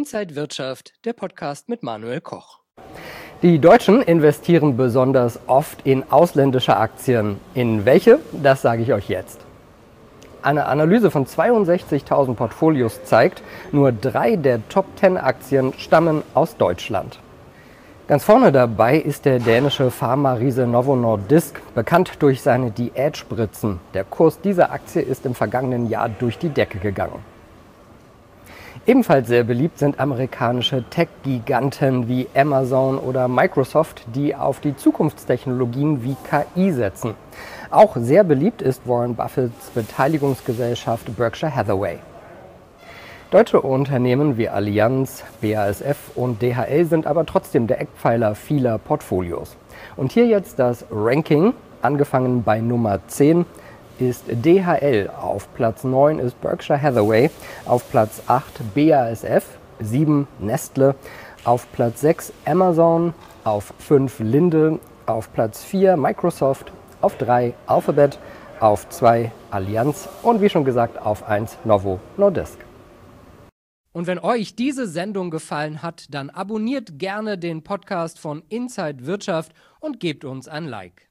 Inside Wirtschaft, der Podcast mit Manuel Koch. Die Deutschen investieren besonders oft in ausländische Aktien. In welche? Das sage ich euch jetzt. Eine Analyse von 62.000 Portfolios zeigt, nur 3 der Top 10 Aktien stammen aus Deutschland. Ganz vorne dabei ist der dänische Pharma-Riese Novo Nordisk, bekannt durch seine Diätspritzen. Der Kurs dieser Aktie ist im vergangenen Jahr durch die Decke gegangen. Ebenfalls sehr beliebt sind amerikanische Tech-Giganten wie Amazon oder Microsoft, die auf die Zukunftstechnologien wie KI setzen. Auch sehr beliebt ist Warren Buffetts Beteiligungsgesellschaft Berkshire Hathaway. Deutsche Unternehmen wie Allianz, BASF und DHL sind aber trotzdem der Eckpfeiler vieler Portfolios. Und hier jetzt das Ranking, angefangen bei Nummer 10 ist DHL, auf Platz 9 ist Berkshire Hathaway, auf Platz 8 BASF, 7 Nestle, auf Platz 6 Amazon, auf 5 Linde, auf Platz 4 Microsoft, auf 3 Alphabet, auf 2 Allianz und wie schon gesagt auf 1 Novo Nordisk. Und wenn euch diese Sendung gefallen hat, dann abonniert gerne den Podcast von Inside Wirtschaft und gebt uns ein Like.